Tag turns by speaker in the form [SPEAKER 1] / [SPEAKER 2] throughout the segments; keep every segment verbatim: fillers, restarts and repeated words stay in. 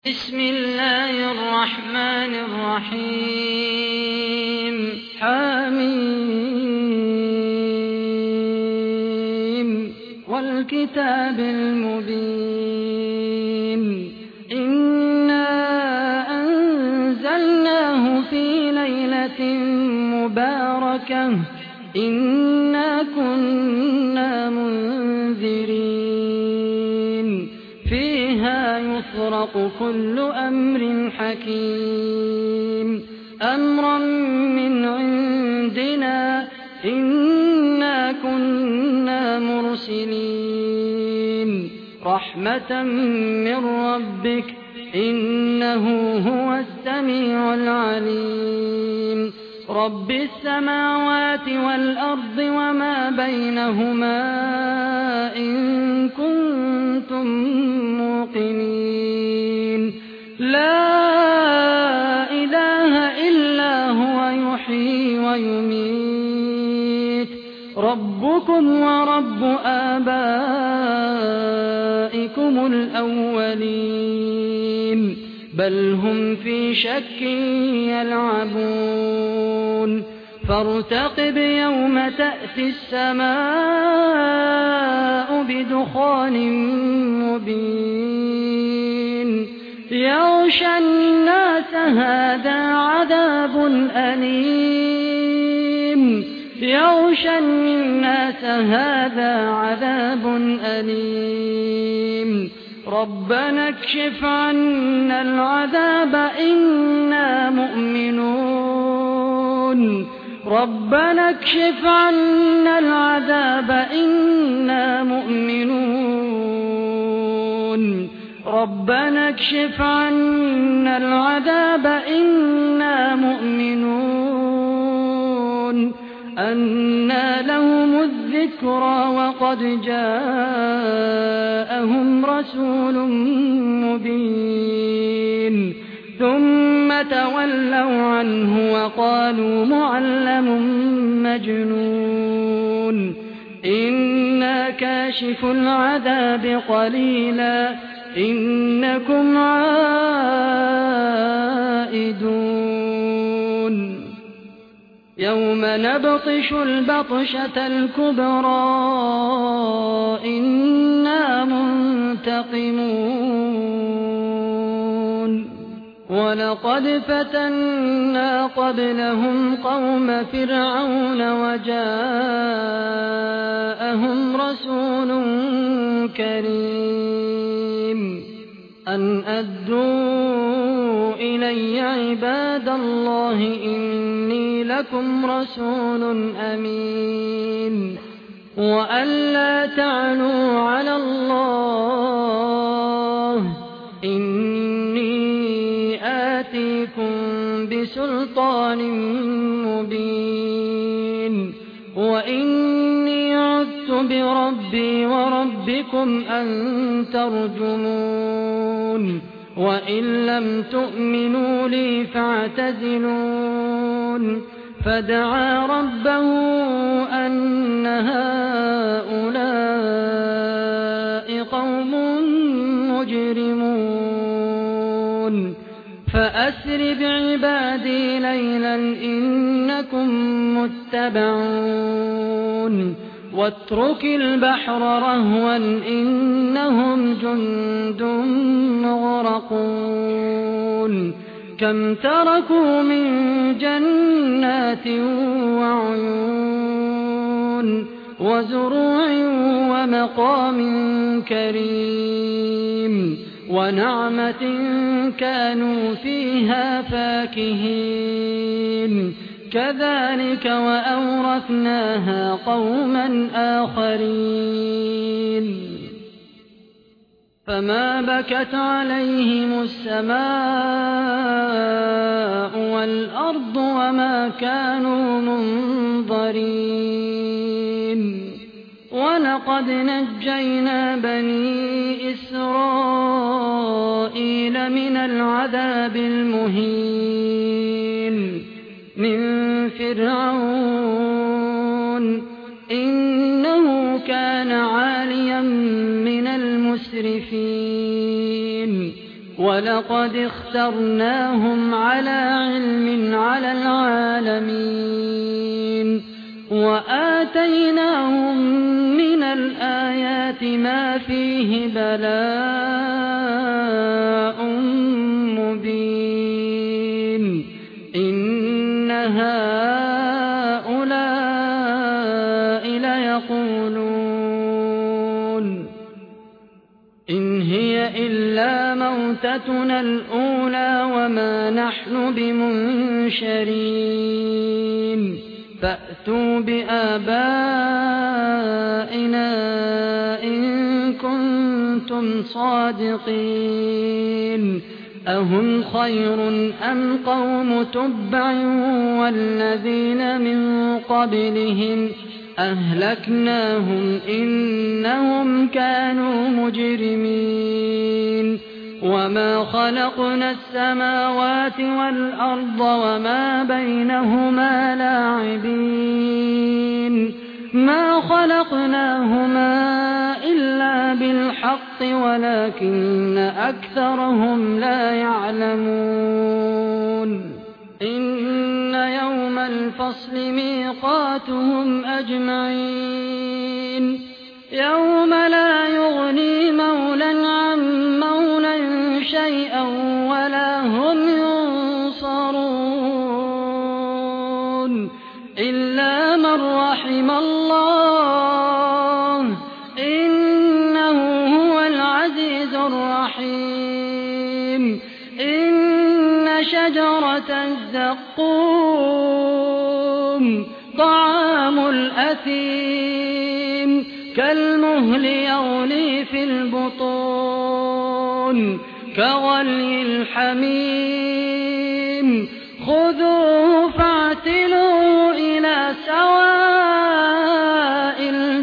[SPEAKER 1] بسم الله الرحمن الرحيم حميم والكتاب المبين إنا أنزلناه في ليلة مباركة إنا كنا منذرين فيها يفرق كل أمر حكيم أمرا من عندنا إنا كنا مرسلين رحمة من ربك إنه هو السميع العليم رب السماوات والأرض وما بينهما إن كنتم موقنين لا إله إلا هو يحيي ويميت ربكم ورب آبائكم الأولين بل هم في شك يلعبون فارتقب يوم تأتي السماء بدخان مبين يغشى الناس هذا عذاب أليم يغشى الناس هذا عذاب أليم ربنا اكشف عنا العذاب إنا مؤمنون ربنا اكشف عنا العذاب إنا مؤمنون ربنا اكشف عنا العذاب إنا مؤمنون أنى لهم الذكرى وقد جاءهم رسول مبين ثم تولوا عنه وقالوا معلم مجنون إنا كاشف العذاب قليلا إنكم عائدون يوم نبطش البطشة الكبرى إنا منتقمون ولقد فتنا قبلهم قوم فرعون وجاءهم رسول كريم أن أدوا إلي عباد الله إني لكم رسول أمين وأن لا تعلوا على الله إني آتيكم بسلطان مبين وإني عذت بربي وربكم أن ترجمون وإن لم تؤمنوا لي فاعتزلون فدعا ربه أن هؤلاء قوم مجرمون فأسر بعبادي ليلا إنكم متبعون واترك البحر رهوا إنهم جند مغرقون كم تركوا من جنات وعيون وزروع ومقام كريم ونعمة كانوا فيها فاكهين كذلك وأورثناها قوما آخرين فما بكت عليهم السماء والأرض وما كانوا منظرين ولقد نجينا بني إسرائيل من العذاب المهين من فرعون إنه كان عاليا من المسرفين ولقد اخترناهم على علم على العالمين وآتيناهم من الآيات ما فيه بلاء مبين إن هؤلاء ليقولون إن هي إلا موتتنا الأولى وما نحن بمنشرين فأتوا بآبائنا إن كنتم صادقين أهم خير أم قوم تبع والذين من قبلهم أهلكناهم إنهم كانوا مجرمين وما خلقنا السماوات والأرض وما بينهما لاعبين ما خلقناهما إلا بالحق ولكن أكثرهم لا يعلمون إن يوم الفصل ميقاتهم أجمعين يوم لا يغني مولى عن مولى شيئا ولا هم ينصرون إلا من رحم الله إنه هو العزيز الرحيم إن شجرة الزقوم طعام الأثيم كالمهل يغلي في البطون كغلي الحميم خذوه فاعتلوه إلى سواء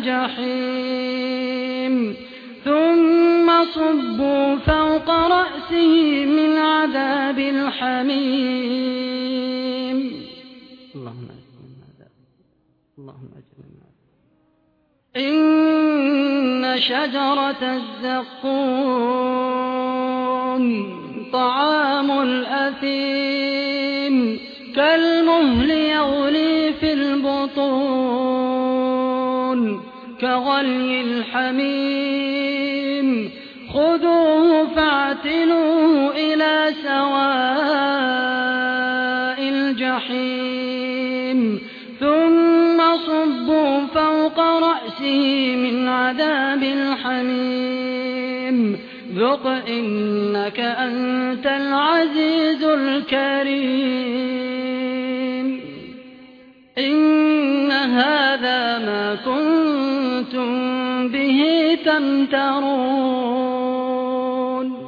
[SPEAKER 1] الجحيم ثم صبوا فوق رأسه من عذاب الحميم اللهم أجرنا اللهم أجرنا إن شجرة الزقوم طعام الأثيم كالمهل يغلي في البطون كغلي الحميم خذوه فاعتلوه إلى سواء الجحيم ثم صبوا فوق رأسه من عذاب الحميم ذق إنك أنت العزيز الكريم إن هذا ما كنتم به تمترون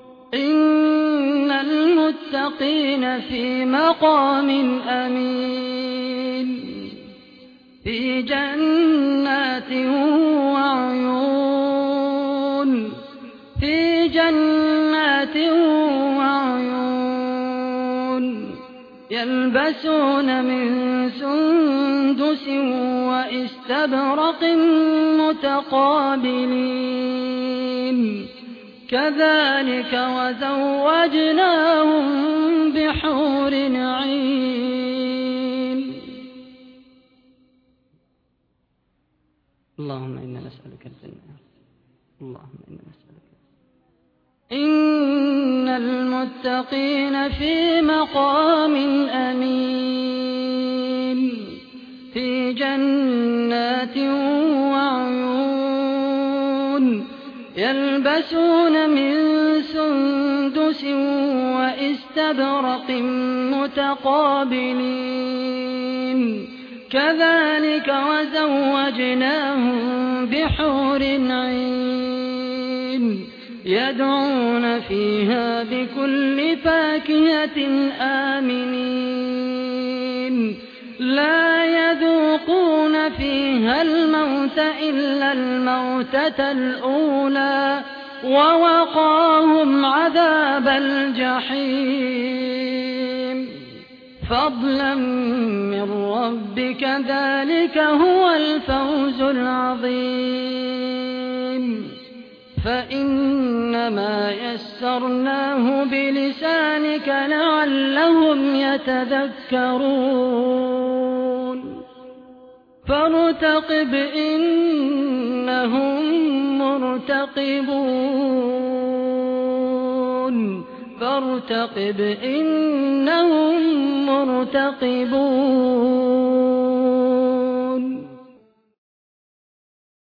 [SPEAKER 1] إن المتقين في مقام أمين في جنات وعيون في جنات وعيون يلبسون من سندس وإستبرق متقابلين كذلك وزوجناهم بحور عين اللهم إنا نسألك الجنة اللهم إنا نسألك إن المتقين في مقام أمين في جنات وعيون يلبسون من سندس وإستبرق متقابلين كذلك وزوجناهم بحور عين يدعون فيها بكل فاكهة آمنين لا يذوقون فيها الموت إلا الموتة الأولى ووقاهم عذاب الجحيم فضلا من ربك ذلك هو الفوز العظيم فإنما يسرناه بلسانك لعلهم يتذكرون فارتقب إنهم مرتقبون فارتقب إنهم مرتقبون